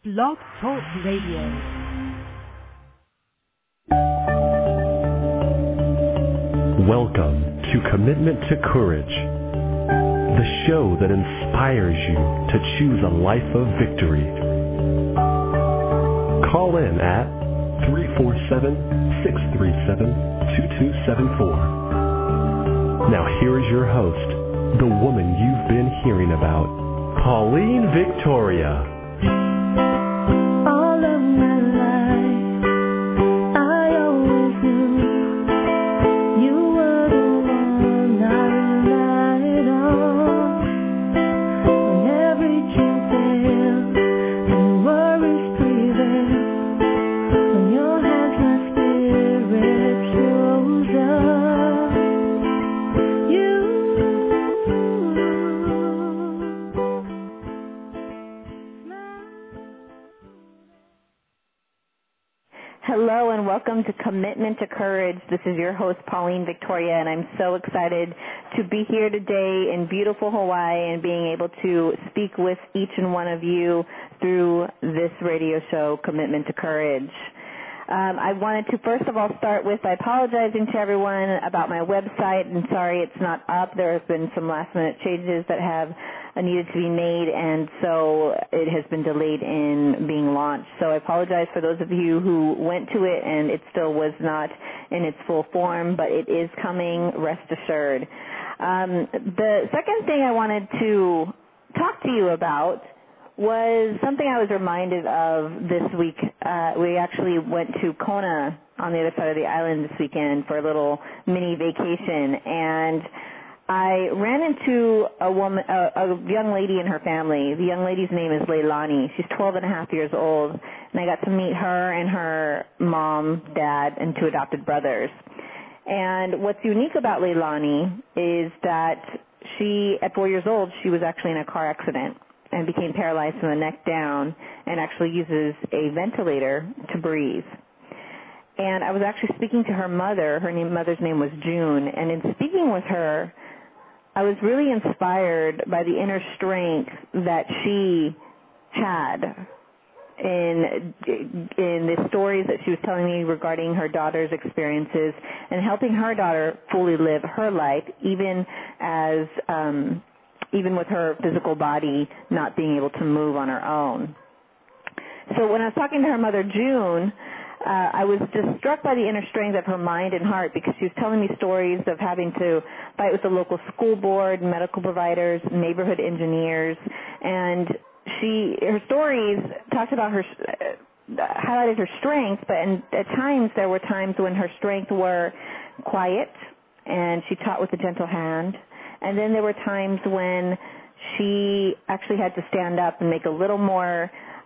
Blog Talk Radio. Welcome to Commitment to Courage, the show that inspires you to choose a life of victory. Call in at 347-637-2274. Now here is your host, the woman you've been hearing about, Pauline Victoria. All of my life, I always knew you were the one I relied on. When every dream failed and worries prevailed, on your hands my spirit rose up. Hello and welcome to Commitment to Courage. This is your host, Pauline Victoria, and I'm so excited to be here today in beautiful Hawaii and being able to speak with each and one of you through this radio show, Commitment to Courage. I wanted to first of all start with apologizing to everyone about my website, and sorry it's not up. There have been some last-minute changes that have needed to be made, and so it has been delayed in being launched. So I apologize for those of you who went to it and it still was not in its full form, but it is coming, rest assured. The second thing I wanted to talk to you about was something I was reminded of this week. We actually went to Kona on the other side of the island this weekend for a little mini vacation, and I ran into a young lady and her family. The young lady's name is Leilani. She's 12 and a half years old, and I got to meet her and her mom, dad, and two adopted brothers. And what's unique about Leilani is that she, at 4 years old, she was actually in a car accident and became paralyzed from the neck down and actually uses a ventilator to breathe. And I was actually speaking to her mother. Her mother's name was June. And in speaking with her, I was really inspired by the inner strength that she had in the stories that she was telling me regarding her daughter's experiences and helping her daughter fully live her life, even with her physical body not being able to move on her own. So when I was talking to her mother, June, I was just struck by the inner strength of her mind and heart, because she was telling me stories of having to fight with the local school board, medical providers, neighborhood engineers, and her stories talked about her, highlighted her strengths, but at times there were times when her strengths were quiet and she taught with a gentle hand, and then there were times when she actually had to stand up and make a little more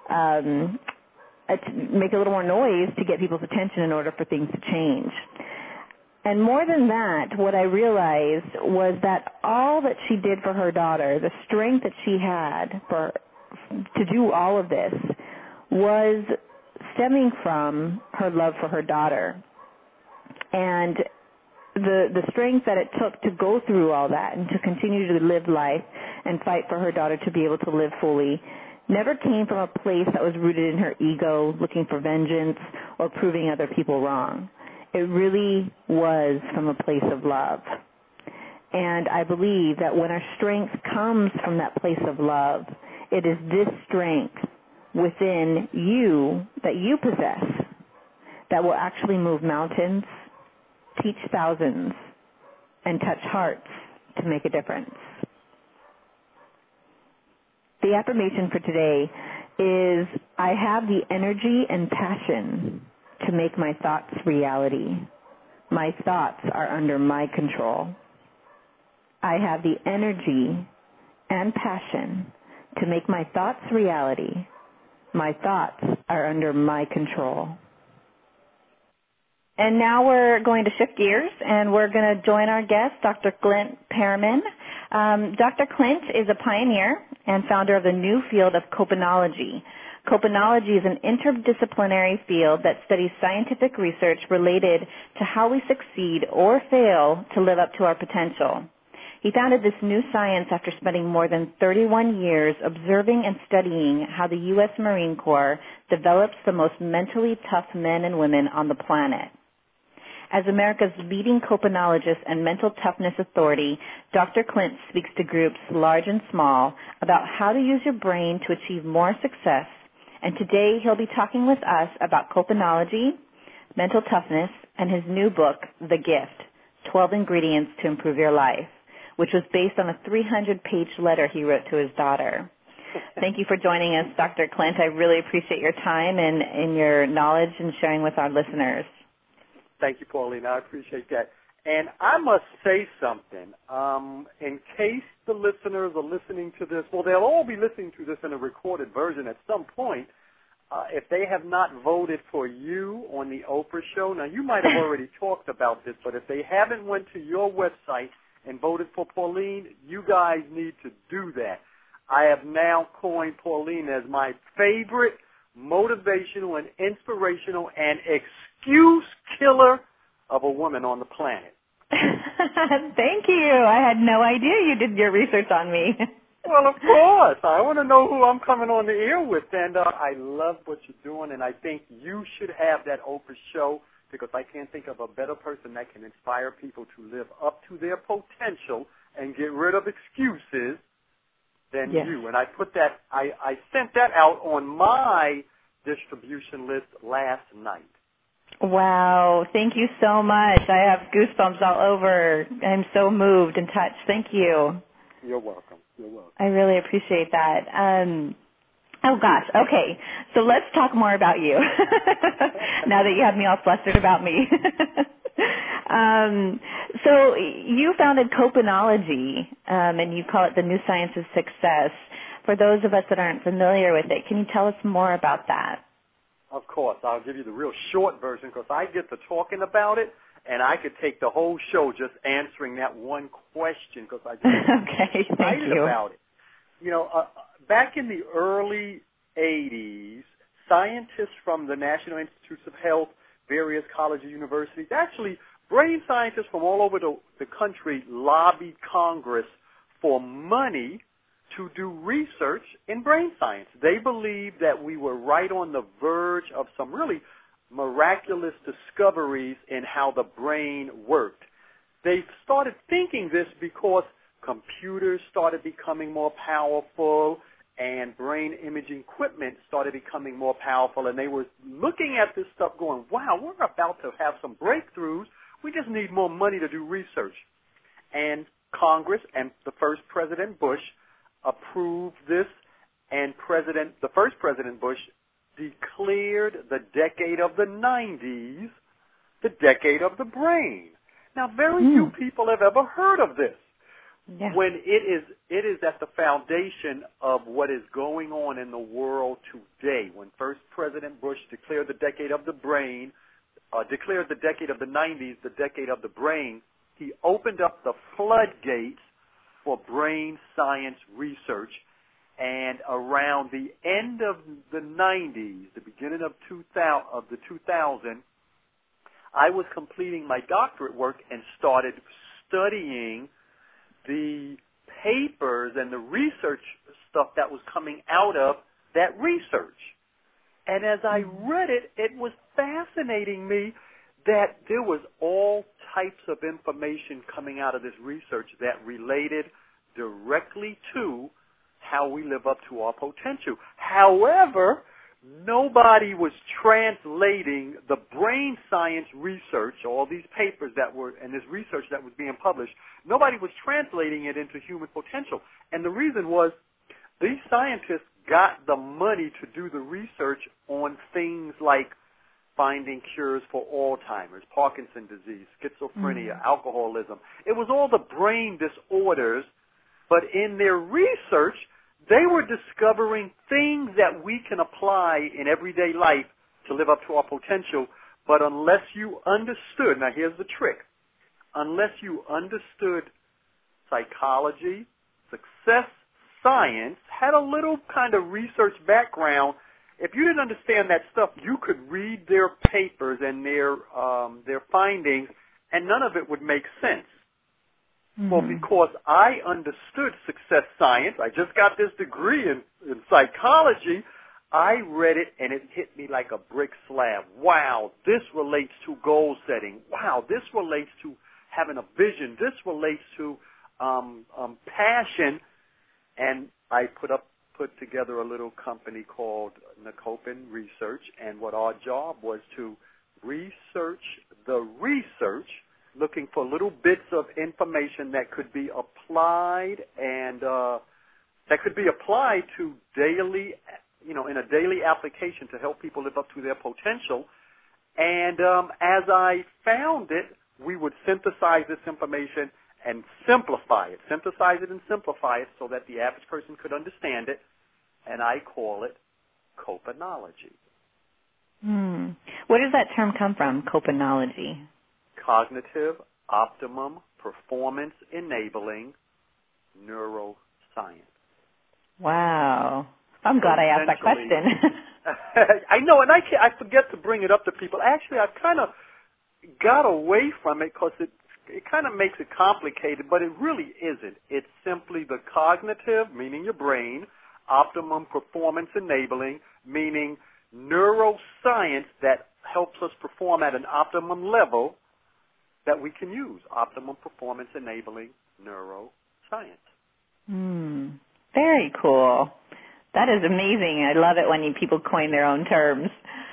noise to get people's attention in order for things to change. And more than that, what I realized was that all that she did for her daughter, the strength that she had to do all of this, was stemming from her love for her daughter. And the strength that it took to go through all that and to continue to live life and fight for her daughter to be able to live fully never came from a place that was rooted in her ego, looking for vengeance or proving other people wrong. It really was from a place of love. And I believe that when our strength comes from that place of love, it is this strength within you that you possess that will actually move mountains, teach thousands, and touch hearts to make a difference. The affirmation for today is, I have the energy and passion to make my thoughts reality. My thoughts are under my control. I have the energy and passion to make my thoughts reality. My thoughts are under my control. And now we're going to shift gears, and we're going to join our guest, Dr. Clint Pearman. Dr. Clint is a pioneer and founder of the new field of Copenology. Copenology is an interdisciplinary field that studies scientific research related to how we succeed or fail to live up to our potential. He founded this new science after spending more than 31 years observing and studying how the U.S. Marine Corps develops the most mentally tough men and women on the planet. As America's leading copenologist and mental toughness authority, Dr. Clint speaks to groups large and small about how to use your brain to achieve more success, and today he'll be talking with us about copenology, mental toughness, and his new book, The Gift, 12 Ingredients to Improve Your Life, which was based on a 300-page letter he wrote to his daughter. Thank you for joining us, Dr. Clint. I really appreciate your time and your knowledge and sharing with our listeners. Thank you, Pauline. I appreciate that. And I must say something. In case the listeners are listening to this, well, they'll all be listening to this in a recorded version at some point. If they have not voted for you on the Oprah show, now you might have already talked about this, but if they haven't went to your website and voted for Pauline, you guys need to do that. I have now coined Pauline as my favorite motivational and inspirational and excuse killer of a woman on the planet. Thank you. I had no idea you did your research on me. Well, of course. I want to know who I'm coming on the air with, and I love what you're doing, and I think you should have that Oprah show because I can't think of a better person that can inspire people to live up to their potential and get rid of excuses than you. And I put that, I sent that out on my distribution list last night. Wow. Thank you so much. I have goosebumps all over. I'm so moved and touched. Thank you. You're welcome. You're welcome. I really appreciate that. Oh, gosh. Okay. So let's talk more about you now that you have me all flustered about me. So you founded Copenology, and you call it the new science of success. For those of us that aren't familiar with it, can you tell us more about that? Of course. I'll give you the real short version because I get to talking about it, and I could take the whole show just answering that one question because I get excited about it. You know, back in the early 80s, scientists from the National Institutes of Health, various colleges, universities, actually brain scientists from all over the country lobbied Congress for money to do research in brain science. They believed that we were right on the verge of some really miraculous discoveries in how the brain worked. They started thinking this because computers started becoming more powerful and brain imaging equipment started becoming more powerful, and they were looking at this stuff going, wow, we're about to have some breakthroughs. We just need more money to do research. And Congress and the first President Bush approved this, and the first President Bush declared the decade of the 90s the decade of the brain. Now, very few people have ever heard of this. Yeah. When it is at the foundation of what is going on in the world today. When first President Bush declared the decade of the brain, declared the decade of the 90s the decade of the brain, he opened up the floodgates for brain science research. And around the end of the 90s, the beginning of the 2000, I was completing my doctorate work and started studying the papers and the research stuff that was coming out of that research. And as I read it, it was fascinating me that there was all types of information coming out of this research that related directly to how we live up to our potential. However, nobody was translating the brain science research, all these papers that were, and this research that was being published, nobody was translating it into human potential. And the reason was these scientists got the money to do the research on things like finding cures for Alzheimer's, Parkinson's disease, schizophrenia, alcoholism. It was all the brain disorders, but in their research, they were discovering things that we can apply in everyday life to live up to our potential, but unless you understood, now here's the trick, unless you understood psychology, success science, had a little kind of research background, if you didn't understand that stuff, you could read their papers and their findings, and none of it would make sense. Mm-hmm. Well, because I understood success science, I just got this degree in psychology, I read it and it hit me like a brick slab. Wow, this relates to goal setting. Wow, this relates to having a vision. This relates to passion. And I put together a little company called Nakopen Research, and what our job was to research the research, looking for little bits of information that could be applied and that could be applied to daily, in a daily application to help people live up to their potential. And as I found it, we would synthesize this information and synthesize it and simplify it so that the average person could understand it, and I call it Copenology. Where does that term come from, Copenology? Cognitive Optimum Performance Enabling Neuroscience. Wow. I'm glad I asked that question. I know, and I forget to bring it up to people. Actually, I've kind of got away from it because it kind of makes it complicated, but it really isn't. It's simply the cognitive, meaning your brain, optimum performance enabling, meaning neuroscience that helps us perform at an optimum level that we can use. Optimum performance enabling neuroscience. Very cool. That is amazing. I love it when people coin their own terms.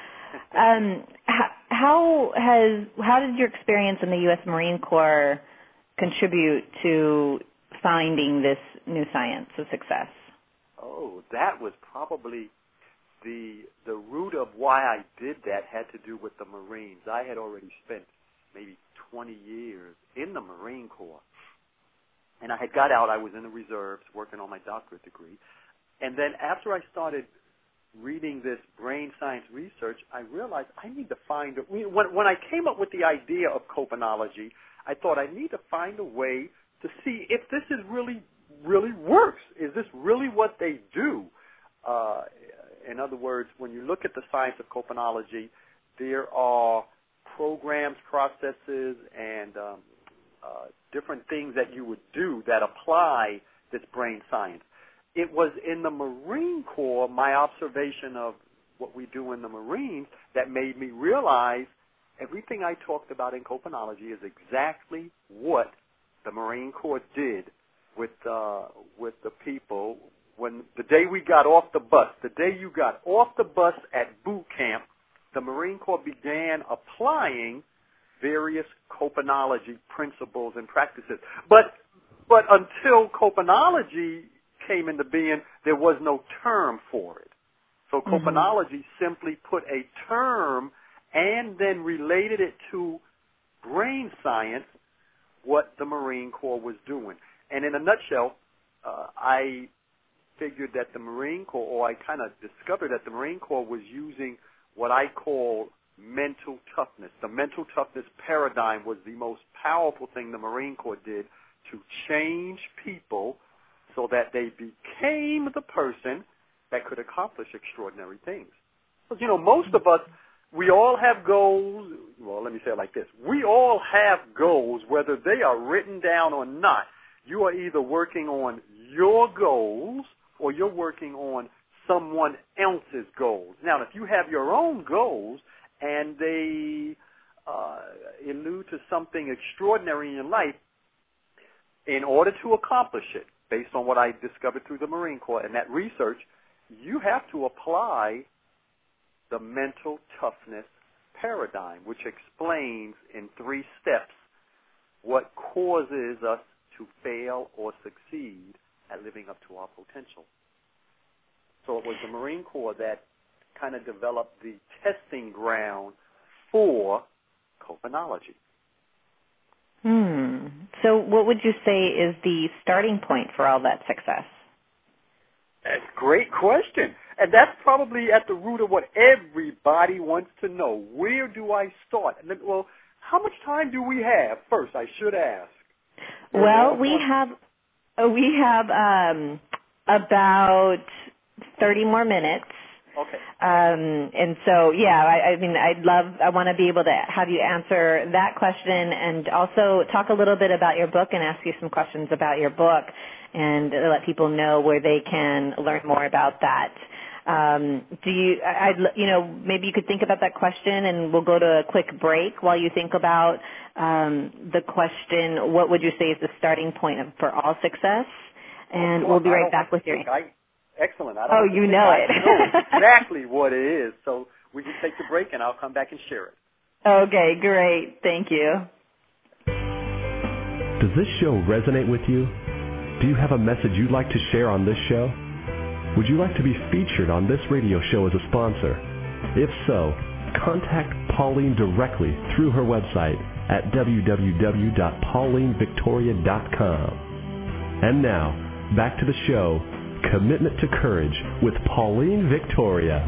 How did your experience in the U.S. Marine Corps contribute to finding this new science of success? Oh, that was probably the root of why I did that had to do with the Marines. I had already spent maybe 20 years in the Marine Corps. And I had got out. I was in the reserves working on my doctorate degree. And then after I started reading this brain science research, I realized I need to find when I came up with the idea of Copenology, I thought I need to find a way to see if this is really works. Is this really what they do? In other words, when you look at the science of Copenology, there are programs, processes, and different things that you would do that apply this brain science. It was in the Marine Corps, my observation of what we do in the Marines, that made me realize everything I talked about in Copenology is exactly what the Marine Corps did with the people. When the day we got off the bus, the day you got off the bus at boot camp, the Marine Corps began applying various Copenology principles and practices. But until Copenology came into being, there was no term for it. So Copenology simply put a term and then related it to brain science, what the Marine Corps was doing. And in a nutshell, I figured that the Marine Corps, or I kind of discovered that the Marine Corps was using what I call mental toughness. The mental toughness paradigm was the most powerful thing the Marine Corps did to change people so that they became the person that could accomplish extraordinary things. Because, most of us, we all have goals. Well, let me say it like this. We all have goals, whether they are written down or not. You are either working on your goals or you're working on someone else's goals. Now, if you have your own goals and they allude to something extraordinary in your life, in order to accomplish it, based on what I discovered through the Marine Corps and that research, you have to apply the mental toughness paradigm, which explains in 3 steps what causes us to fail or succeed at living up to our potential. So it was the Marine Corps that kind of developed the testing ground for Copenology. So what would you say is the starting point for all that success? That's a great question. And that's probably at the root of what everybody wants to know. Where do I start? And then, well, how much time do we have? First, I should ask. Well, we have about 30 more minutes. Okay. And so, yeah, I want to be able to have you answer that question and also talk a little bit about your book and ask you some questions about your book and let people know where they can learn more about that. Maybe you could think about that question and we'll go to a quick break while you think about the question, what would you say is the starting point for all success? And we'll be right back with your answer. Excellent. I know it. I know exactly what it is. So we can take the break and I'll come back and share it. Okay, great. Thank you. Does this show resonate with you? Do you have a message you'd like to share on this show? Would you like to be featured on this radio show as a sponsor? If so, contact Pauline directly through her website at www.paulinevictoria.com. And now, back to the show, Commitment to Courage with Pauline Victoria.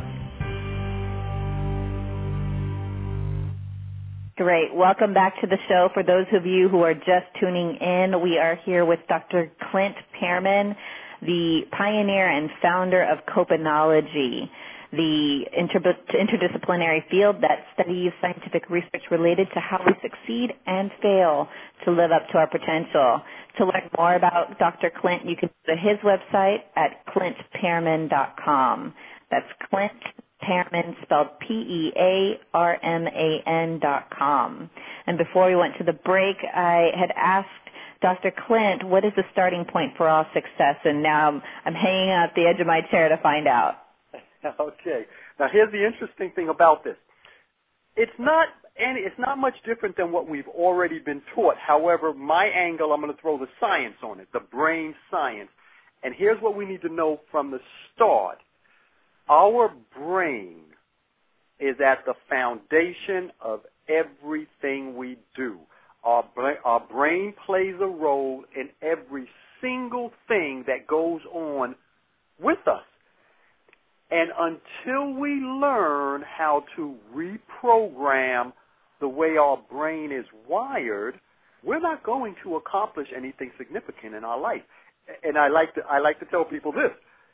Great. Welcome back to the show. For those of you who are just tuning in, we are here with Dr. Clint Pearman, the pioneer and founder of Copenology, the interdisciplinary field that studies scientific research related to how we succeed and fail to live up to our potential. To learn more about Dr. Clint, you can go to his website at clintpearman.com. That's Clint Pearman, spelled Pearman.com. And before we went to the break, I had asked Dr. Clint, what is the starting point for all success? And now I'm hanging out at the edge of my chair to find out. Okay. Now here's the interesting thing about this. It's not much different than what we've already been taught. However, my angle, I'm going to throw the science on it, the brain science. And here's what we need to know from the start. Our brain is at the foundation of everything we do. Our brain plays a role in every single thing that goes on with us. And until we learn how to reprogram the way our brain is wired, we're not going to accomplish anything significant in our life. And I like to tell people this.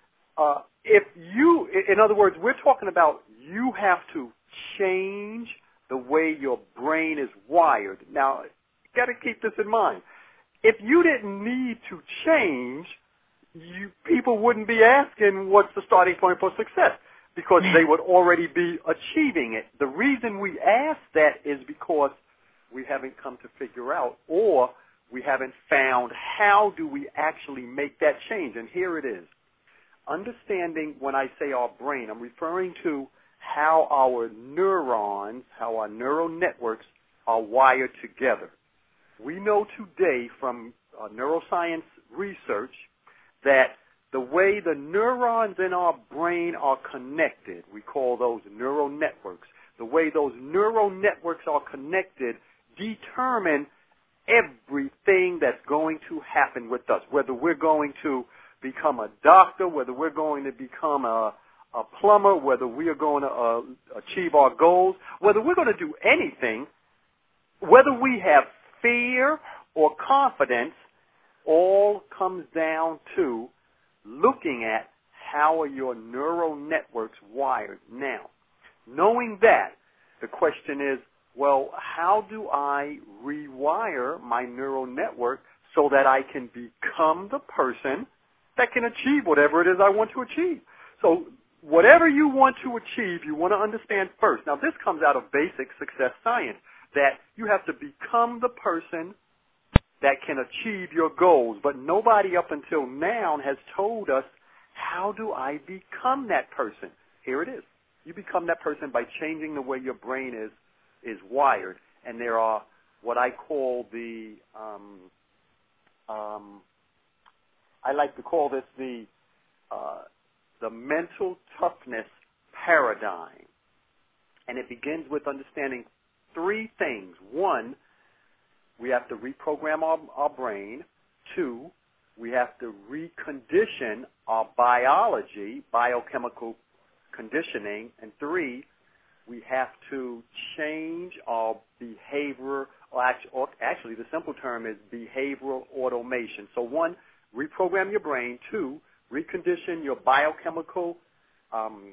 In other words, we're talking about you have to change the way your brain is wired. Now, you got to keep this in mind. If you didn't need to change, people wouldn't be asking what's the starting point for success because they would already be achieving it. The reason we ask that is because we haven't come to figure out or we haven't found how do we actually make that change. And here it is. Understanding when I say our brain, I'm referring to how our neurons, how our neural networks are wired together. We know today from neuroscience research that the way the neurons in our brain are connected, we call those neural networks, the way those neural networks are connected determine everything that's going to happen with us, whether we're going to become a doctor, whether we're going to become a plumber, whether we are going to achieve our goals, whether we're going to do anything, whether we have fear or confidence, all comes down to looking at how are your neural networks wired. Now, knowing that, the question is, well, how do I rewire my neural network so that I can become the person that can achieve whatever it is I want to achieve? So whatever you want to achieve, you want to understand first. Now, this comes out of basic success science, that you have to become the person that can achieve your goals. But nobody up until now has told us, how do I become that person? Here it is. You become that person by changing the way your brain is wired. And there are what I call I like to call this the mental toughness paradigm. And it begins with understanding three things. One, we have to reprogram our brain. Two, we have to recondition our biology, biochemical conditioning. And three, we have to change our behavior, or actually the simple term is behavioral automation. So one, reprogram your brain. Two, recondition your biochemical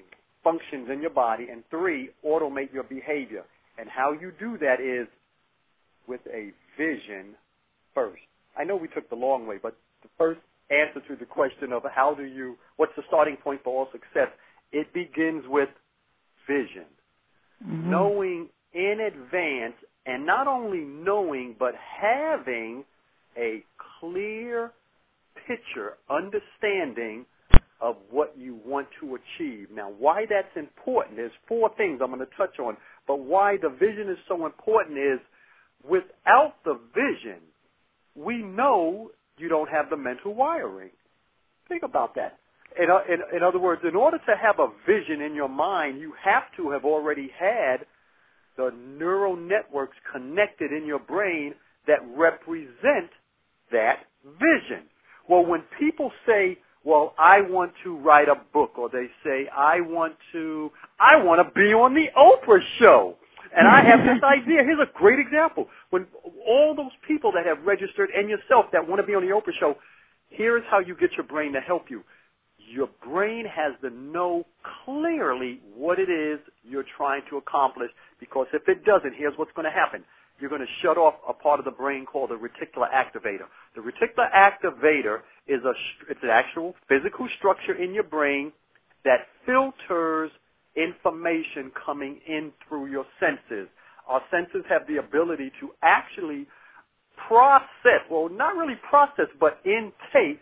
functions in your body, and 3, automate your behavior. And how you do that is with a vision first. I know we took the long way, but the first answer to the question of what's the starting point for all success, it begins with vision. Mm-hmm. Knowing in advance, and not only knowing, but having a clear picture, understanding of what you want to achieve. Now, why that's important, there's 4 things I'm going to touch on, but why the vision is so important is without the vision, we know you don't have the mental wiring. Think about that. In other words, in order to have a vision in your mind, you have to have already had the neural networks connected in your brain that represent that vision. Well, when people say, well, I want to write a book, or they say, I want to be on the Oprah show, and I have this idea. Here's a great example. When all those people that have registered, and yourself that want to be on the Oprah show, here's how you get your brain to help you. Your brain has to know clearly what it is you're trying to accomplish, because if it doesn't, here's what's going to happen. You're going to shut off a part of the brain called the reticular activator. The reticular activator is it's an actual physical structure in your brain that filters information coming in through your senses. Our senses have the ability to actually process, well, not really process, but intake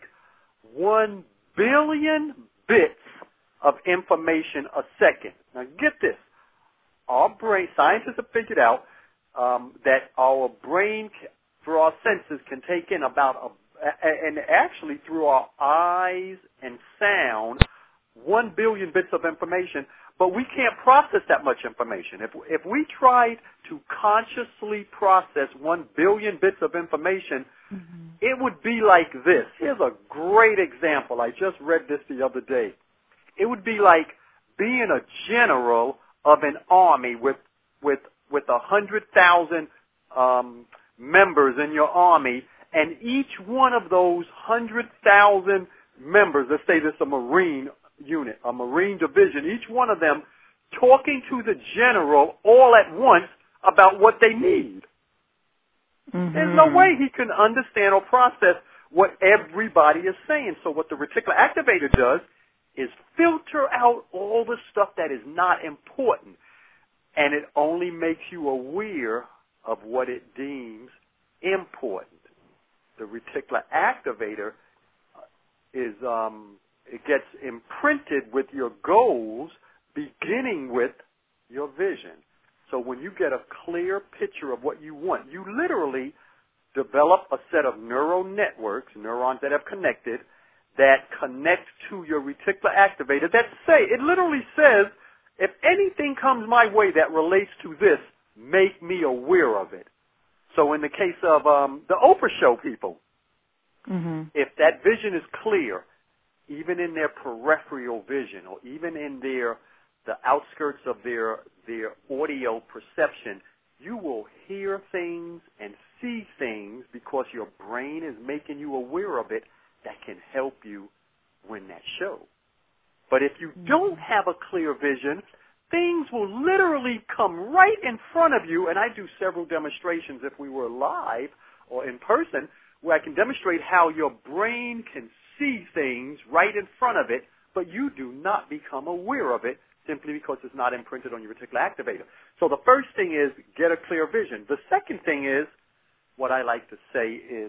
1 billion bits of information a second. Now get this. Our brain, scientists have figured out that our brain, through our senses, can take in and actually through our eyes and sound, 1 billion bits of information, but we can't process that much information. If we tried to consciously process 1 billion bits of information, it would be like this. Here's a great example. I just read this the other day. It would be like being a general of an army with 100,000 members in your army, and each one of those 100,000 members, let's say this is a Marine unit, a Marine division, each one of them talking to the general all at once about what they need. Mm-hmm. There's no way he can understand or process what everybody is saying. So what the reticular activator does is filter out all the stuff that is not important, and it only makes you aware of what it deems important. The reticular activator it gets imprinted with your goals, beginning with your vision. So when you get a clear picture of what you want, you literally develop a set of neural networks, neurons that have connected, that connect to your reticular activator that it literally says, if anything comes my way that relates to this, make me aware of it. So in the case of the Oprah show people, if that vision is clear, even in their peripheral vision, or even in the outskirts of their audio perception, you will hear things and see things because your brain is making you aware of it that can help you win that show. But if you don't have a clear vision, things will literally come right in front of you, and I do several demonstrations if we were live or in person, where I can demonstrate how your brain can see things right in front of it, but you do not become aware of it simply because it's not imprinted on your reticular activator. So the first thing is get a clear vision. The second thing is, what I like to say is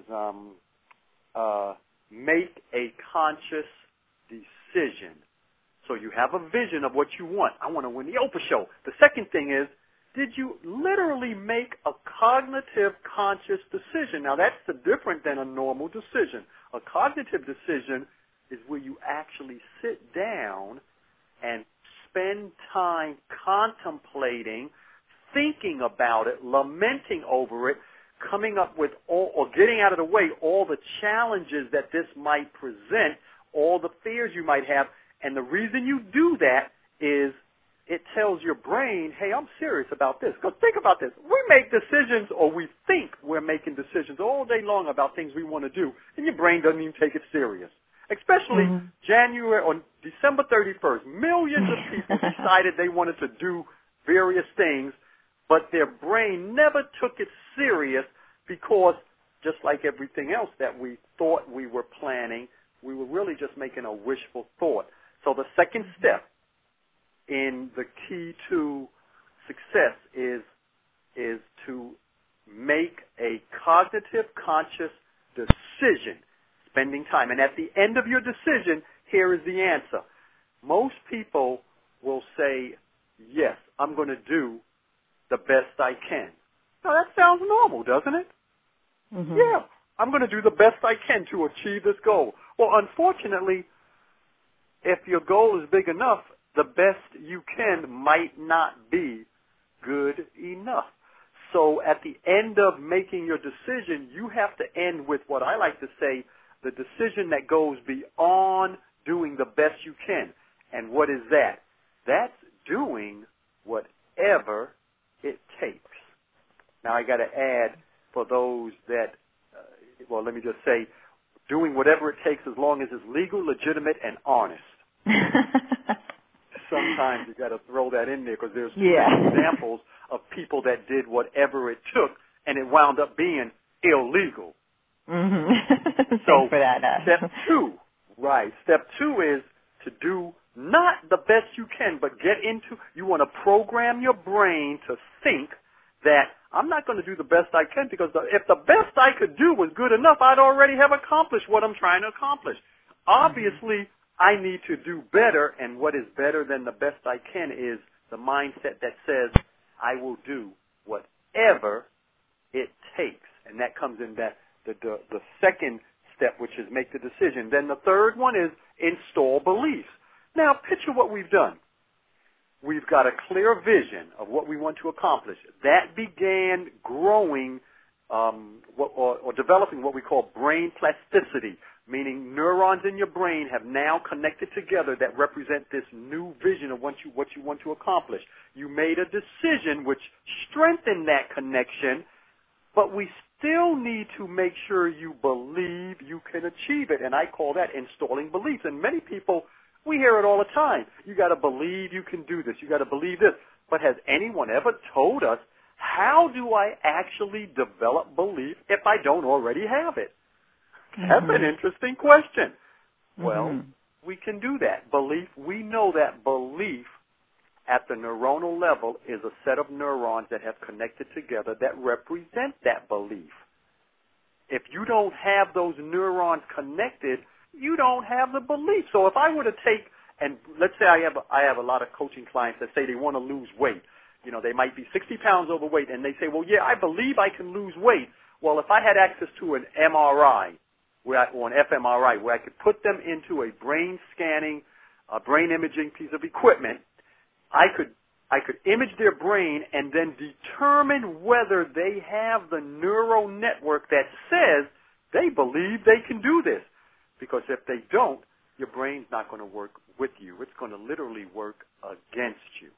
make a conscious decision. So you have a vision of what you want. I want to win the Oprah show. The second thing is, did you literally make a cognitive conscious decision? Now that's different than a normal decision. A cognitive decision is where you actually sit down and spend time contemplating, thinking about it, lamenting over it, coming up with or getting out of the way all the challenges that this might present, all the fears you might have. And the reason you do that is it tells your brain, hey, I'm serious about this. Because think about this. We make decisions, or we think we're making decisions all day long about things we want to do, and your brain doesn't even take it serious. especially January or December 31st. Millions of people decided they wanted to do various things, but their brain never took it serious because just like everything else that we thought we were planning, we were really just making a wishful thought. So the second step in the key to success is to make a cognitive, conscious decision, spending time. And at the end of your decision, here is the answer. Most people will say, yes, I'm going to do the best I can. Now, that sounds normal, doesn't it? Mm-hmm. Yeah, I'm going to do the best I can to achieve this goal. Well, unfortunately, if your goal is big enough, the best you can might not be good enough. So at the end of making your decision, you have to end with what I like to say, the decision that goes beyond doing the best you can. And what is that? That's doing whatever it takes. Now, I got to add for those that, let me just say, doing whatever it takes as long as it's legal, legitimate, and honest. Sometimes you got to throw that in there because there's examples of people that did whatever it took, and it wound up being illegal. Mm-hmm. So for that. Step two is to do not the best you can, but you want to program your brain to think that I'm not going to do the best I can because if the best I could do was good enough, I'd already have accomplished what I'm trying to accomplish. Obviously, I need to do better, and what is better than the best I can is the mindset that says I will do whatever it takes. And that comes in that the second step, which is make the decision. Then the third one is install beliefs. Now, picture what we've done. We've got a clear vision of what we want to accomplish. That began growing or developing what we call brain plasticity, meaning neurons in your brain have now connected together that represent this new vision of what you want to accomplish. You made a decision which strengthened that connection, but we still need to make sure you believe you can achieve it, and I call that installing beliefs. And many people, we hear it all the time. You got to believe you can do this. You got to believe this. But has anyone ever told us, how do I actually develop belief if I don't already have it? That's an interesting question. Well, we can do that. Belief, we know that belief at the neuronal level is a set of neurons that have connected together that represent that belief. If you don't have those neurons connected, you don't have the belief. So if I were to take, and let's say I have a lot of coaching clients that say they want to lose weight. You know, they might be 60 pounds overweight, and they say, well, yeah, I believe I can lose weight. Well, if I had access to an MRI, or an fMRI, where I could put them into a brain scanning, brain imaging piece of equipment, I could image their brain and then determine whether they have the neural network that says they believe they can do this. Because if they don't, your brain's not going to work with you. It's going to literally work against you.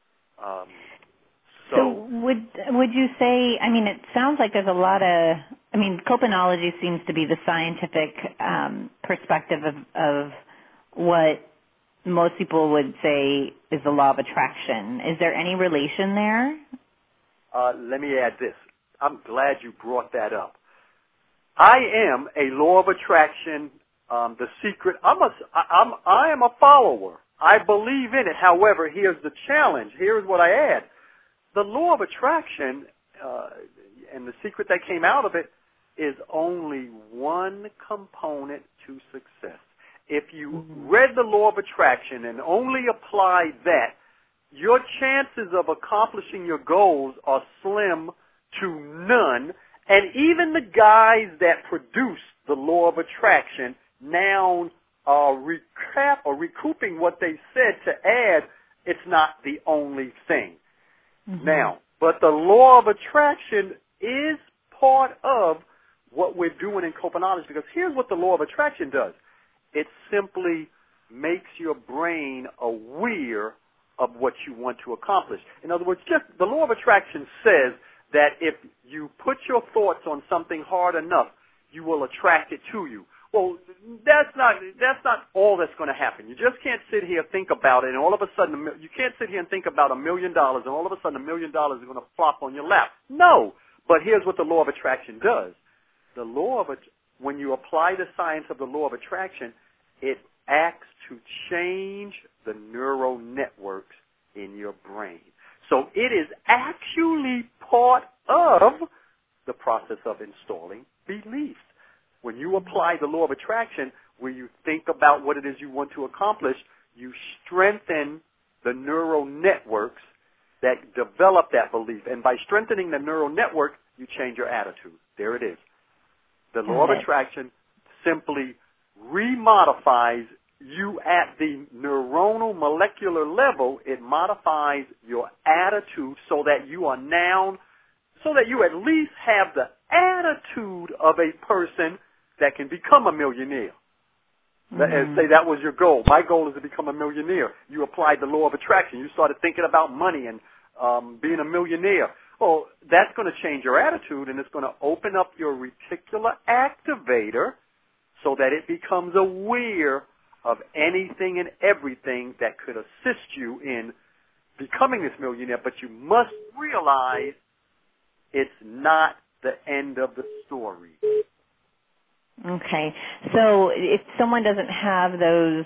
So would you say, I mean, it sounds like there's a lot of, I mean, copenology seems to be the scientific perspective of what most people would say is the law of attraction. Is there any relation there? Let me add this. I'm glad you brought that up. I am a law of attraction, the secret. I am a follower. I believe in it. However, here's the challenge. Here's what I add. The law of attraction and the secret that came out of it is only one component to success. If you read the law of attraction and only apply that, your chances of accomplishing your goals are slim to none. And even the guys that produced the law of attraction now are recouping what they said to add, it's not the only thing. Now, but the law of attraction is part of what we're doing in copenology, because here's what the law of attraction does. It simply makes your brain aware of what you want to accomplish. In other words, just the law of attraction says that if you put your thoughts on something hard enough, you will attract it to you. Well, that's not all that's going to happen. You just can't sit here and think about it, and all of a sudden, you can't sit here and think about $1 million, and all of a sudden $1 million is going to flop on your lap. No. But here's what the law of attraction does. When you apply the science of the law of attraction, it acts to change the neural networks in your brain. So it is actually part of the process of installing beliefs. When you apply the law of attraction, where you think about what it is you want to accomplish, you strengthen the neural networks that develop that belief. And by strengthening the neural network, you change your attitude. There it is. The law of attraction simply remodifies you at the neuronal molecular level. It modifies your attitude so that you at least have the attitude of a person that can become a millionaire. And say that was your goal. My goal is to become a millionaire. You applied the law of attraction. You started thinking about money and being a millionaire. Well, that's going to change your attitude, and it's going to open up your reticular activator so that it becomes aware of anything and everything that could assist you in becoming this millionaire. But you must realize it's not the end of the story. Okay. So if someone doesn't have those,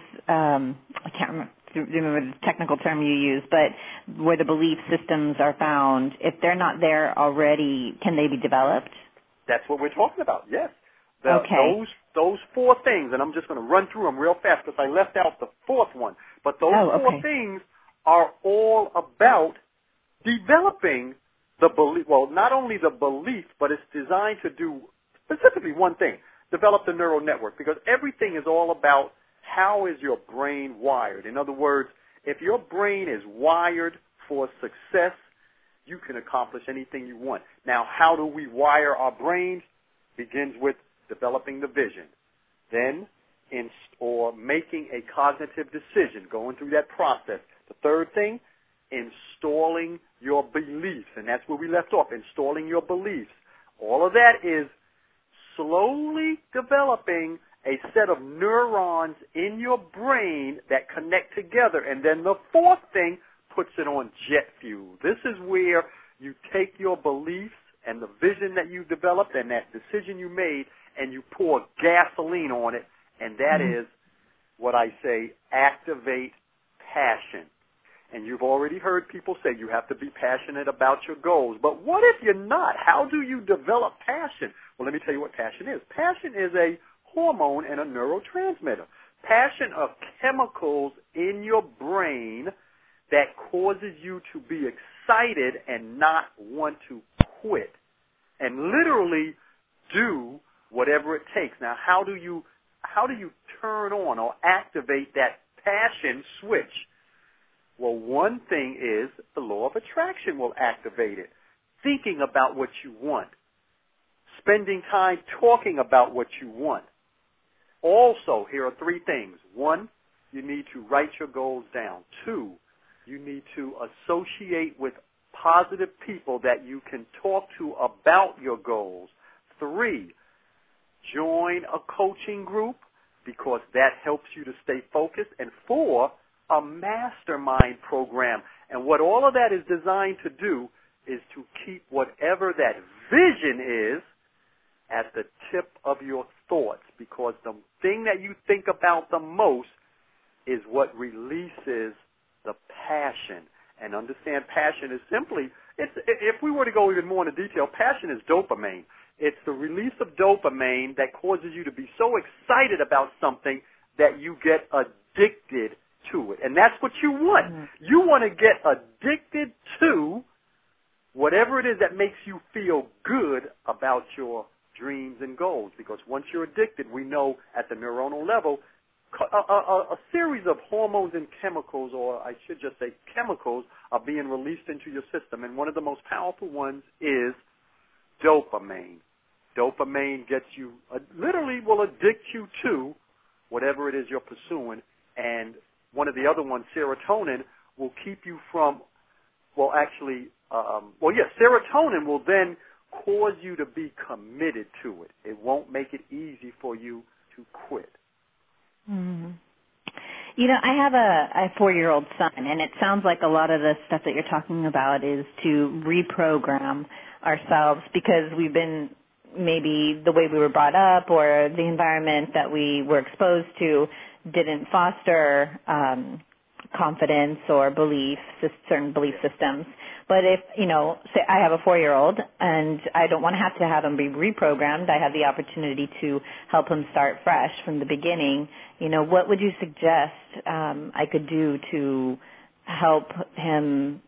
I can't remember the technical term you use, but where the belief systems are found, if they're not there already, can they be developed? That's what we're talking about, yes. Okay. Those four things, and I'm just going to run through them real fast because I left out the fourth one, but those four things are all about developing the belief, well, not only the belief, but it's designed to do specifically one thing, develop the neural network, because everything is all about how is your brain wired. In other words, if your brain is wired for success, you can accomplish anything you want. Now, how do we wire our brains? Begins with developing the vision. Then, or making a cognitive decision, going through that process. The third thing, installing your beliefs, and that's where we left off, installing your beliefs. All of that is slowly developing a set of neurons in your brain that connect together. And then the fourth thing puts it on jet fuel. This is where you take your beliefs and the vision that you developed and that decision you made and you pour gasoline on it, and that is what I say, activate passion. And you've already heard people say you have to be passionate about your goals. But what if you're not? How do you develop passion? Well, let me tell you what passion is. Passion is a hormone and a neurotransmitter. Passion are chemicals in your brain that causes you to be excited and not want to quit and literally do whatever it takes. Now, how do you turn on or activate that passion switch? Well, one thing is the law of attraction will activate it. Thinking about what you want. Spending time talking about what you want. Also, here are three things. One, you need to write your goals down. Two, you need to associate with positive people that you can talk to about your goals. Three, join a coaching group because that helps you to stay focused. And four, a mastermind program. And what all of that is designed to do is to keep whatever that vision is at the tip of your thoughts, because the thing that you think about the most is what releases the passion. And understand, passion is simply, if we were to go even more into detail, passion is dopamine. It's the release of dopamine that causes you to be so excited about something that you get addicted to it. And that's what you want. You want to get addicted to whatever it is that makes you feel good about your dreams and goals. Because once you're addicted, we know at the neuronal level, a series of hormones and chemicals, or I should just say chemicals, are being released into your system. And one of the most powerful ones is dopamine. Dopamine gets you, literally will addict you to whatever it is you're pursuing. And one of the other ones, serotonin, will keep you from, serotonin will then cause you to be committed to it. It won't make it easy for you to quit. Mm-hmm. You know, I have a 4-year-old son, and it sounds like a lot of the stuff that you're talking about is to reprogram ourselves because we've been maybe the way we were brought up or the environment that we were exposed to didn't foster confidence or certain belief systems. But if, you know, say I have a 4-year-old and I don't want to have him be reprogrammed, I have the opportunity to help him start fresh from the beginning. You know, what would you suggest I could do to help him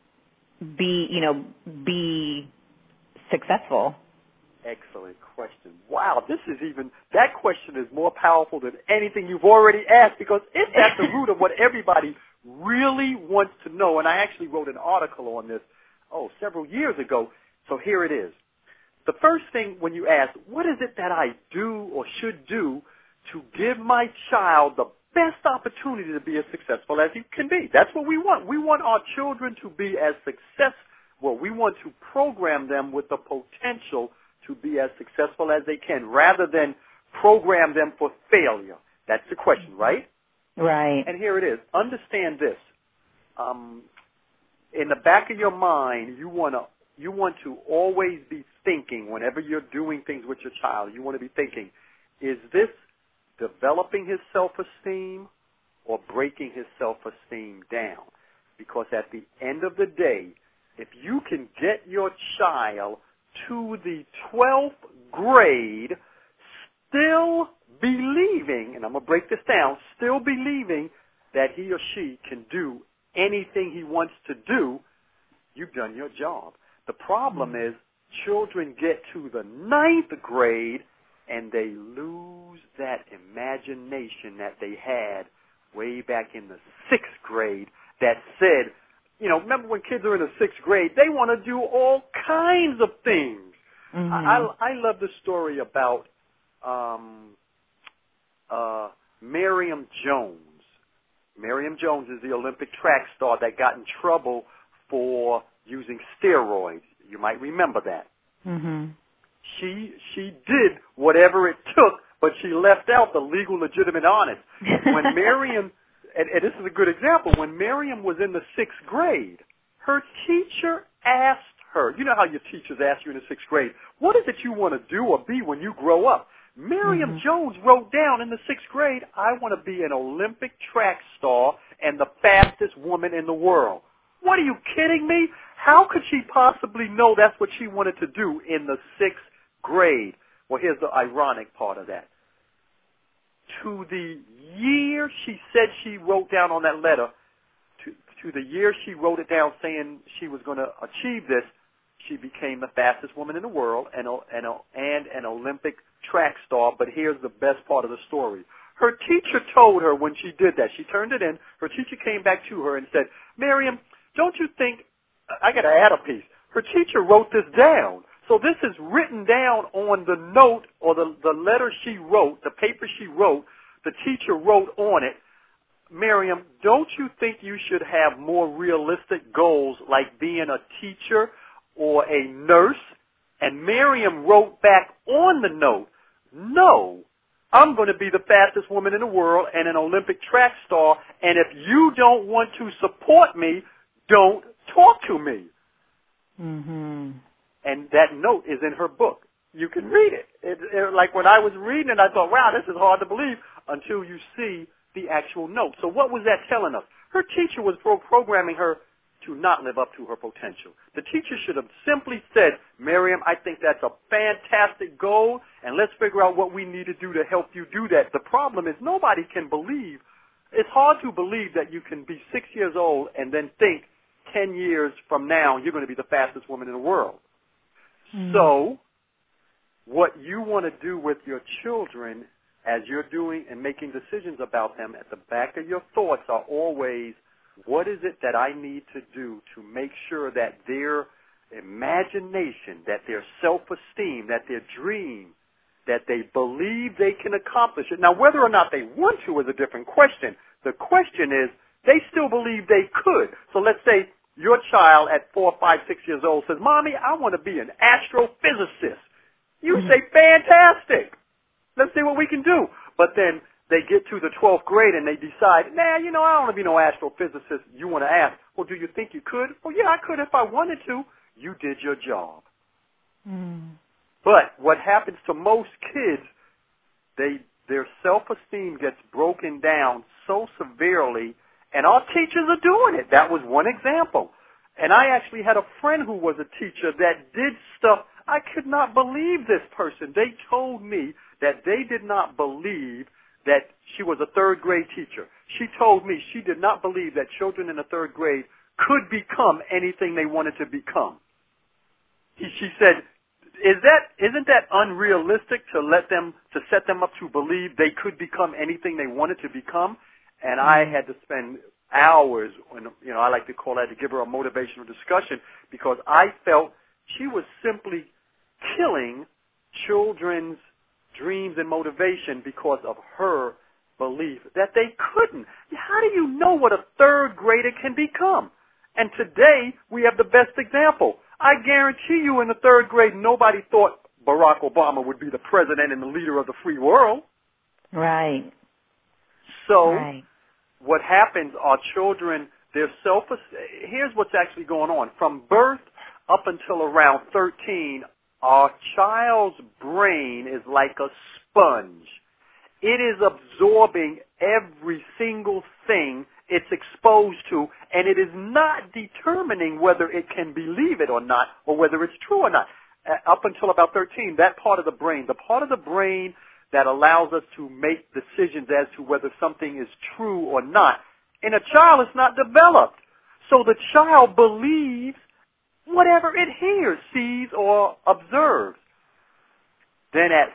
be successful? Excellent question. Wow, that question is more powerful than anything you've already asked because it's at the root of what everybody really wants to know. And I actually wrote an article on this, several years ago. So here it is. The first thing when you ask, what is it that I do or should do to give my child the best opportunity to be as successful as he can be? That's what we want. We want our children to be as successful. We want to program them with the potential to be as successful as they can rather than program them for failure. That's the question, right? Right. And here it is. Understand this. In the back of your mind, you want to always be thinking whenever you're doing things with your child, you want to be thinking, is this developing his self-esteem or breaking his self-esteem down? Because at the end of the day, if you can get your child to the 12th grade still believing, and I'm going to break this down, still believing that he or she can do anything he wants to do, you've done your job. The problem is children get to the 9th grade and they lose that imagination that they had way back in the 6th grade that said, you know, remember when kids are in the 6th grade, they want to do all kinds of things. Mm-hmm. I love the story about Miriam Jones. Miriam Jones is the Olympic track star that got in trouble for using steroids. You might remember that. Mm-hmm. She did whatever it took, but she left out the legal, legitimate, honest. When Miriam, and this is a good example, when Miriam was in the 6th grade, her teacher asked her, you know how your teachers ask you in the 6th grade, what is it you want to do or be when you grow up? Miriam Jones wrote down in the 6th grade, I want to be an Olympic track star and the fastest woman in the world. What are you kidding me? How could she possibly know that's what she wanted to do in the 6th grade? Well, here's the ironic part of that. To the year she said she wrote down on that letter, to the year she wrote it down saying she was going to achieve this, she became the fastest woman in the world and an Olympic track star. But here's the best part of the story. Her teacher told her when she did that, she turned it in, her teacher came back to her and said, Miriam, don't you think, I got to add a piece. Her teacher wrote this down. So this is written down on the note or the letter she wrote, the paper she wrote, the teacher wrote on it, Miriam, don't you think you should have more realistic goals like being a teacher or a nurse? And Miriam wrote back on the note, no, I'm going to be the fastest woman in the world and an Olympic track star, and if you don't want to support me, don't talk to me. Mm-hmm. And that note is in her book. You can read it. Like when I was reading it, I thought, wow, this is hard to believe until you see the actual note. So what was that telling us? Her teacher was programming her to not live up to her potential. The teacher should have simply said, Miriam, I think that's a fantastic goal, and let's figure out what we need to do to help you do that. The problem is nobody can believe. It's hard to believe that you can be 6 years old and then think 10 years from now you're going to be the fastest woman in the world. So what you want to do with your children as you're doing and making decisions about them, at the back of your thoughts are always, what is it that I need to do to make sure that their imagination, that their self-esteem, that their dream, that they believe they can accomplish it. Now, whether or not they want to is a different question. The question is, they still believe they could. So let's say your child at 4, 5, 6 years old says, Mommy, I want to be an astrophysicist. You say, fantastic. Let's see what we can do. But then they get to the 12th grade and they decide, I don't want to be no astrophysicist. You want to ask, well, do you think you could? Well, yeah, I could if I wanted to. You did your job. But what happens to most kids, their self-esteem gets broken down so severely, and our teachers are doing it. That was one example. And I actually had a friend who was a teacher that did stuff. I could not believe this person. They told me that they did not believe that she was a third grade teacher. She told me she did not believe that children in the third grade could become anything they wanted to become. She said, isn't that unrealistic to set them up to believe they could become anything they wanted to become? And I had to spend hours, I like to call that to give her a motivational discussion, because I felt she was simply killing children's dreams and motivation because of her belief that they couldn't. How do you know what a third grader can become? And today we have the best example. I guarantee you in the third grade nobody thought Barack Obama would be the president and the leader of the free world. Right. So what happens, our children, their here's what's actually going on. From birth up until around 13, our child's brain is like a sponge. It is absorbing every single thing it's exposed to, and it is not determining whether it can believe it or not, or whether it's true or not. Up until about 13, that part of the brain, the part of the brain that allows us to make decisions as to whether something is true or not, in a child it's not developed. So the child believes whatever it hears, sees, or observes. Then at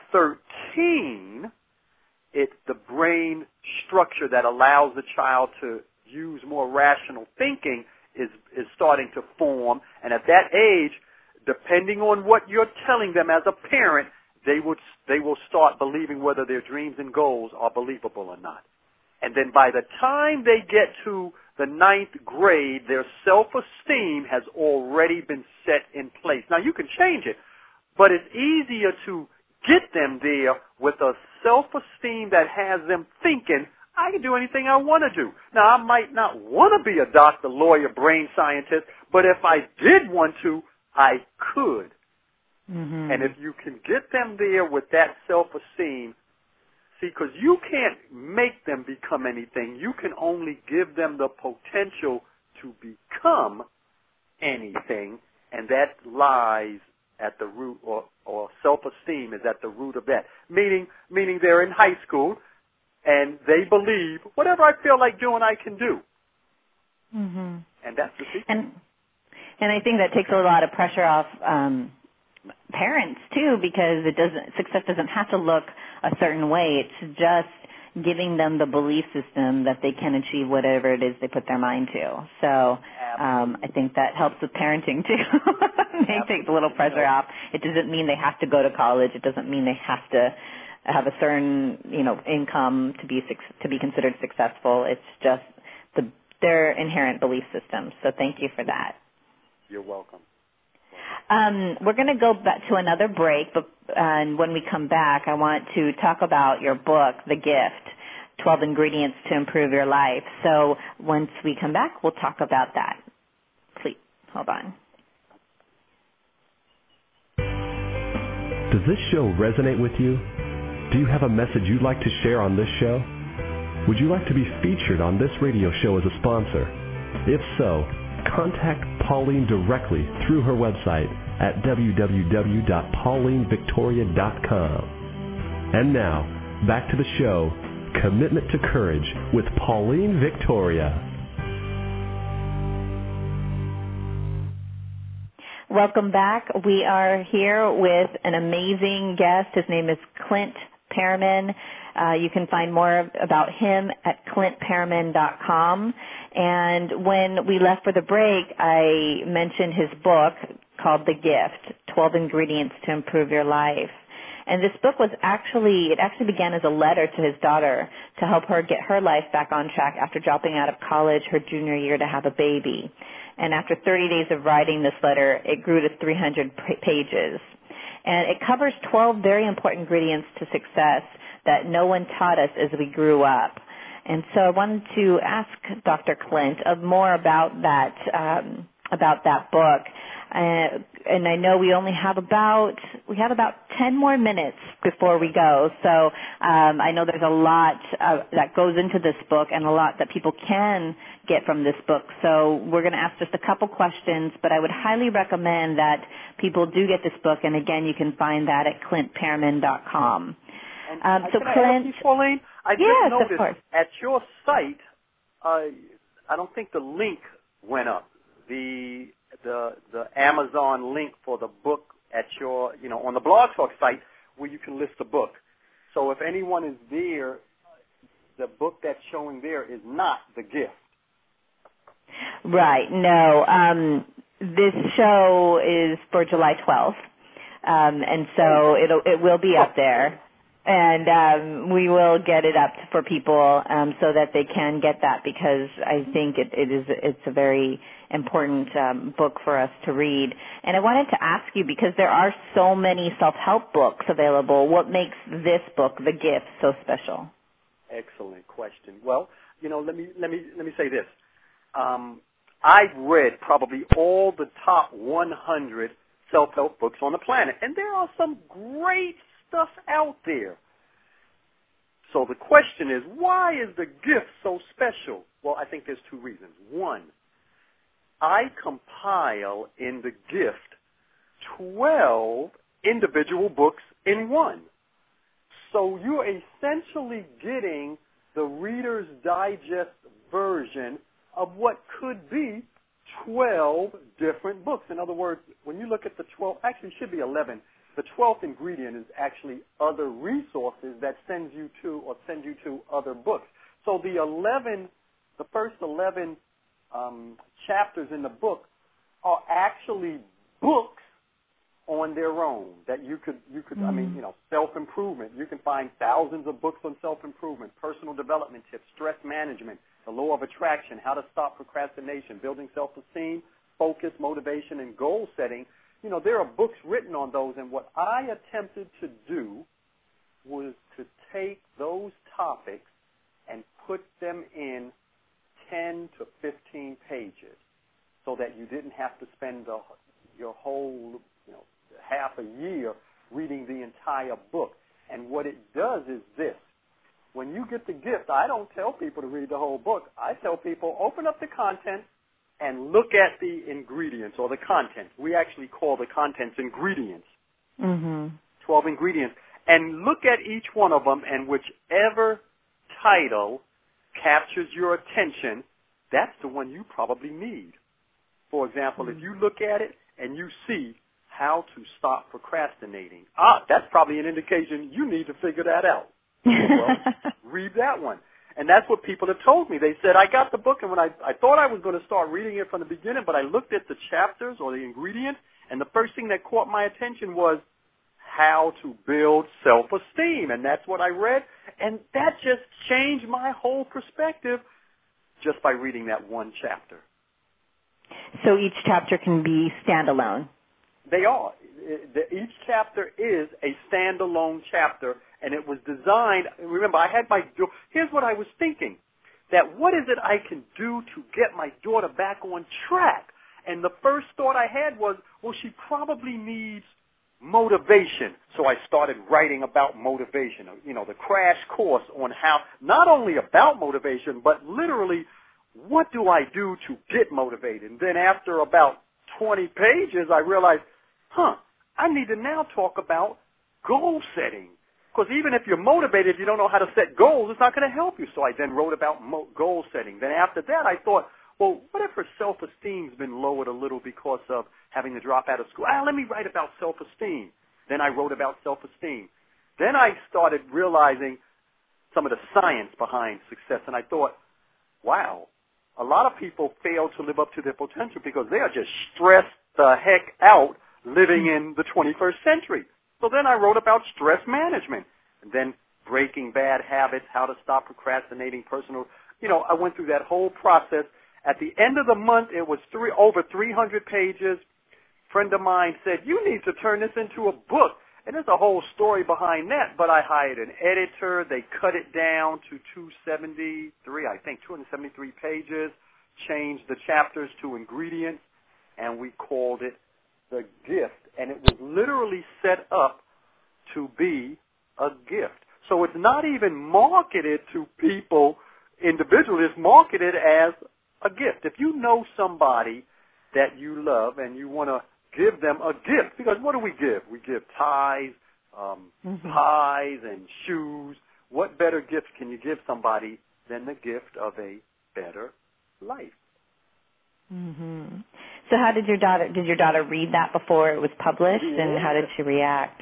13, it's the brain structure that allows the child to use more rational thinking is starting to form. And at that age, depending on what you're telling them as a parent, they will start believing whether their dreams and goals are believable or not. And then by the time they get to the 9th grade, their self-esteem has already been set in place. Now, you can change it, but it's easier to get them there with a self-esteem that has them thinking, I can do anything I want to do. Now, I might not want to be a doctor, lawyer, brain scientist, but if I did want to, I could. Mm-hmm. And if you can get them there with that self-esteem, see, because you can't make them become anything. You can only give them the potential to become anything, and that lies at the root, or self-esteem is at the root of that. Meaning they're in high school, and they believe, whatever I feel like doing, I can do. Mm-hmm. And that's the secret. And I think that takes a lot of pressure off parents, too, because success doesn't have to look a certain way. It's just giving them the belief system that they can achieve whatever it is they put their mind to. So I think that helps with parenting, too. It takes a little pressure off. It doesn't mean they have to go to college. It doesn't mean they have to have a certain, income to be considered successful. It's just their inherent belief system. So thank you for that. You're welcome. We're going to go back to another break, and when we come back, I want to talk about your book, The Gift, 12 Ingredients to Improve Your Life. So once we come back, we'll talk about that. Please, hold on. Does this show resonate with you? Do you have a message you'd like to share on this show? Would you like to be featured on this radio show as a sponsor? If so, contact Pauline directly through her website at www.paulinevictoria.com. And now, back to the show, Commitment to Courage with Pauline Victoria. Welcome back. We are here with an amazing guest. His name is Clint Pearman. You can find more about him at clintpearman.com. And when we left for the break, I mentioned his book called The Gift, 12 Ingredients to Improve Your Life. And this book it actually began as a letter to his daughter to help her get her life back on track after dropping out of college her junior year to have a baby. And after 30 days of writing this letter, it grew to 300 pages. And it covers 12 very important ingredients to success that no one taught us as we grew up. And so I wanted to ask Dr. Clint more about that book. And I know we only have about 10 more minutes before we go. So I know there's a lot that goes into this book and a lot that people can get from this book. So we're going to ask just a couple questions, but I would highly recommend that people do get this book. And again, you can find that at clintpearman.com. So Clint, you, Pauline, I just noticed of course. At your site, I don't think the link went up. The Amazon link for the book at your, on the Blog Talk site where you can list the book. So if anyone is there, the book that's showing there is not The Gift. Right. No. This show is for July 12th, and so it will be up there. And we will get it up for people so that they can get that, because I think it's a very important book for us to read. And I wanted to ask you, because there are so many self-help books available, what makes this book, The Gift, so special? Excellent question. Well, let me say this. I've read probably all the top 100 self-help books on the planet, and there are some great stuff out there. So the question is, why is The Gift so special? Well, I think there's two reasons. One, I compile in The Gift 12 individual books in one. So you're essentially getting the Reader's Digest version of what could be 12 different books. In other words, when you look at the 12, actually it should be 11. The 12th ingredient is actually other resources that send you to other books. So the first 11 chapters in the book are actually books on their own that you could self-improvement. You can find thousands of books on self-improvement, personal development tips, stress management, the law of attraction, how to stop procrastination, building self-esteem, focus, motivation, and goal setting. There are books written on those, and what I attempted to do was to take those topics and put them in 10 to 15 pages so that you didn't have to spend your whole, half a year reading the entire book. And what it does is this. When you get The Gift, I don't tell people to read the whole book. I tell people, open up the content and look at the ingredients or the content. We actually call the contents ingredients. 12 ingredients. And look at each one of them, and whichever title captures your attention, that's the one you probably need. For example, if you look at it and you see how to stop procrastinating, that's probably an indication you need to figure that out. Well, read that one. And that's what people have told me. They said, I got the book, and when I thought I was going to start reading it from the beginning, but I looked at the chapters or the ingredients, and the first thing that caught my attention was how to build self-esteem. And that's what I read, and that just changed my whole perspective just by reading that one chapter. So each chapter can be standalone? They are. Each chapter is a standalone chapter, and it was designed, remember, here's what I was thinking, that what is it I can do to get my daughter back on track? And the first thought I had was, well, she probably needs motivation. So I started writing about motivation, the crash course on how, not only about motivation, but literally, what do I do to get motivated? And then after about 20 pages, I realized, I need to now talk about goal setting. Because even if you're motivated, if you don't know how to set goals, it's not going to help you. So I then wrote about goal setting. Then after that, I thought, well, what if her self-esteem's been lowered a little because of having to drop out of school? Let me write about self-esteem. Then I wrote about self-esteem. Then I started realizing some of the science behind success, and I thought, wow, a lot of people fail to live up to their potential because they are just stressed the heck out living in the 21st century. So then I wrote about stress management, and then breaking bad habits, how to stop procrastinating, I went through that whole process. At the end of the month, it was over 300 pages. A friend of mine said, you need to turn this into a book. And there's a whole story behind that, but I hired an editor. They cut it down to 273 pages, changed the chapters to ingredients, and we called it The Gift. And it was literally set up to be a gift. So it's not even marketed to people individually. It's marketed as a gift. If you know somebody that you love and you want to give them a gift, because what do we give? We give ties, pies, and shoes. What better gift can you give somebody than the gift of a better life? Mm-hmm. So how did your daughter read that before it was published, and how did she react?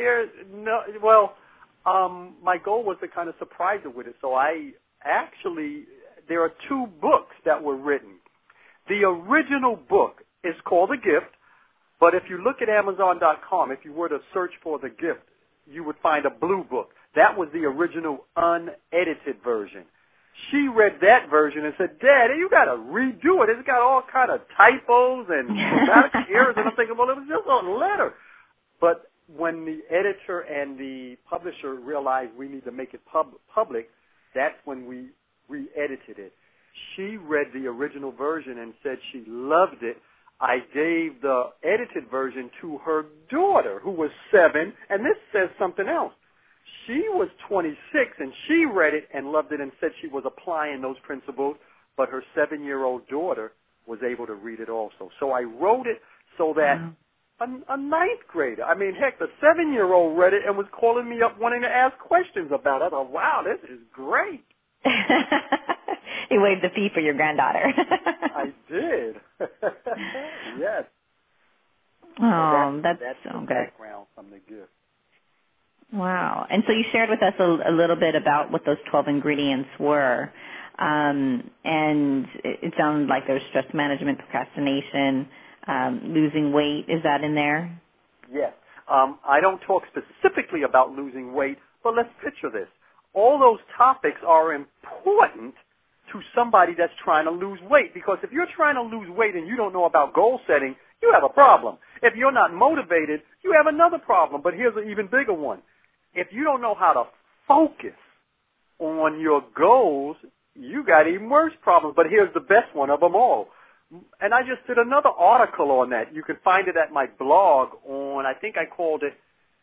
My goal was to kind of surprise her with it. So there are 2 books that were written. The original book is called The Gift, but if you look at Amazon.com, if you were to search for The Gift, you would find a blue book. That was the original unedited version. She read that version and said, Daddy, you got to redo it. It's got all kind of typos and grammatic errors. And I'm thinking, well, it was just a letter. But when the editor and the publisher realized we need to make it public, that's when we re-edited it. She read the original version and said she loved it. I gave the edited version to her daughter, who was 7, and this says something else. She was 26, and she read it and loved it and said she was applying those principles, but her 7-year-old daughter was able to read it also. So I wrote it so that a 9th grader, the 7-year-old read it and was calling me up wanting to ask questions about it. I thought, wow, this is great. You waved the fee for your granddaughter. I did. Yes. Oh, that's so the good. Background from The Gift. Wow. And so you shared with us a little bit about what those 12 ingredients were. And it sounded like there was stress management, procrastination, losing weight. Is that in there? Yes. I don't talk specifically about losing weight, but let's picture this. All those topics are important to somebody that's trying to lose weight, because if you're trying to lose weight and you don't know about goal setting, you have a problem. If you're not motivated, you have another problem. But here's an even bigger one. If you don't know how to focus on your goals, you got even worse problems. But here's the best one of them all. And I just did another article on that. You can find it at my blog on, I think I called it,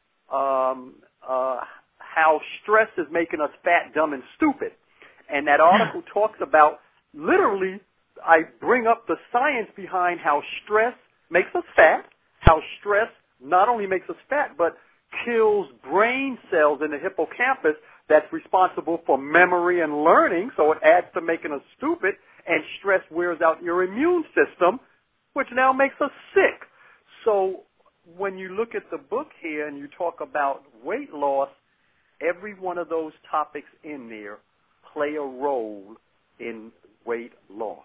How Stress is Making Us Fat, Dumb, and Stupid. And that article talks about, literally, I bring up the science behind how stress makes us fat, how stress not only makes us fat, but kills brain cells in the hippocampus that's responsible for memory and learning, so it adds to making us stupid, and stress wears out your immune system, which now makes us sick. So when you look at the book here and you talk about weight loss, every one of those topics in there play a role in weight loss.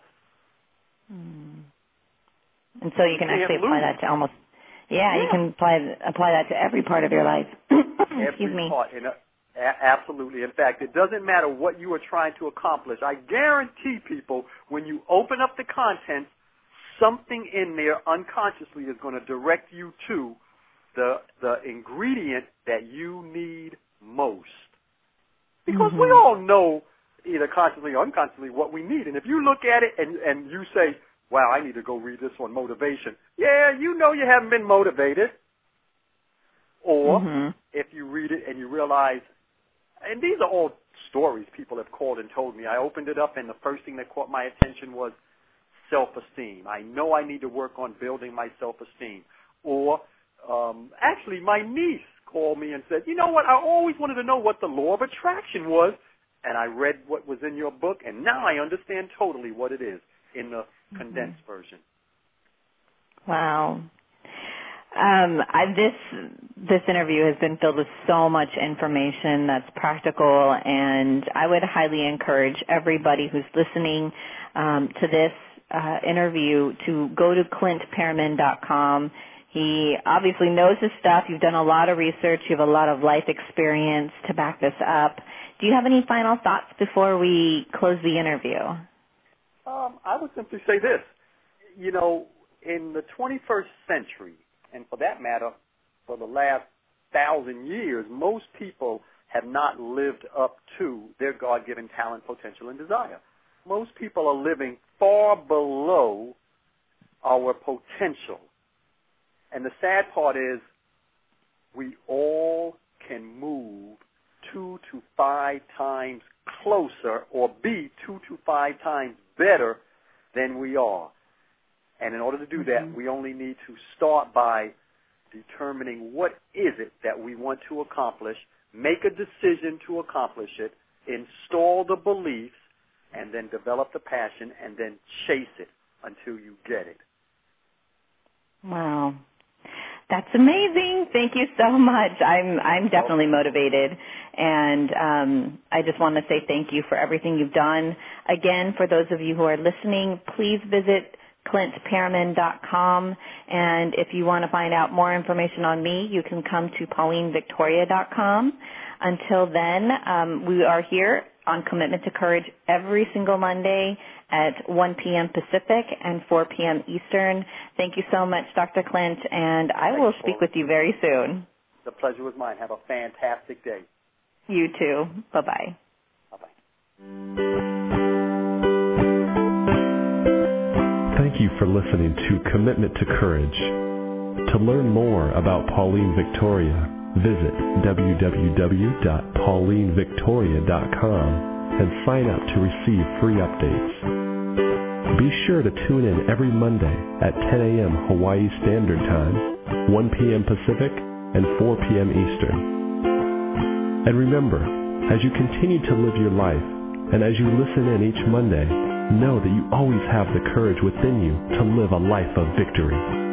And so you can actually apply that to almost, you can apply that to every part of your life. Excuse me. Part. Absolutely. In fact, it doesn't matter what you are trying to accomplish. I guarantee people, when you open up the content, something in there unconsciously is going to direct you to the ingredient that you need most. Because we all know, either consciously or unconsciously, what we need. And if you look at it and you say, wow, I need to go read this on motivation. Yeah, you know you haven't been motivated. Or if you read it and you realize, and these are all stories people have called and told me. I opened it up and the first thing that caught my attention was self-esteem. I know I need to work on building my self-esteem. Or actually my niece called me and said, you know what, I always wanted to know what the law of attraction was. And I read what was in your book, and now I understand totally what it is in the condensed version. Wow. This interview has been filled with so much information that's practical, and I would highly encourage everybody who's listening to this interview to go to ClintPearman.com. He obviously knows his stuff. You've done a lot of research. You have a lot of life experience to back this up. Do you have any final thoughts before we close the interview? I would simply say this. You know, in the 21st century, and for that matter, for the last 1,000 years, most people have not lived up to their God-given talent, potential, and desire. Most people are living far below our potential. And the sad part is we all can move 2 to 5 times closer or be 2 to 5 times better than we are. And in order to do that, we only need to start by determining what is it that we want to accomplish, make a decision to accomplish it, install the beliefs, and then develop the passion, and then chase it until you get it. Wow. That's amazing. Thank you so much. I'm definitely motivated, and I just want to say thank you for everything you've done. Again, for those of you who are listening, please visit ClintPearman.com, and if you want to find out more information on me, you can come to PaulineVictoria.com. Until then, we are here on Commitment to Courage every single Monday at 1 p.m. Pacific and 4 p.m. Eastern. Thank you so much, Dr. Clint, and I will speak with you very soon. The pleasure was mine. Have a fantastic day. You too. Bye-bye. Bye-bye. Thank you for listening to Commitment to Courage. To learn more about Pauline Victoria, visit www.paulinevictoria.com and sign up to receive free updates. Be sure to tune in every Monday at 10 a.m. Hawaii Standard Time, 1 p.m. Pacific, and 4 p.m. Eastern. And remember, as you continue to live your life, and as you listen in each Monday, know that you always have the courage within you to live a life of victory.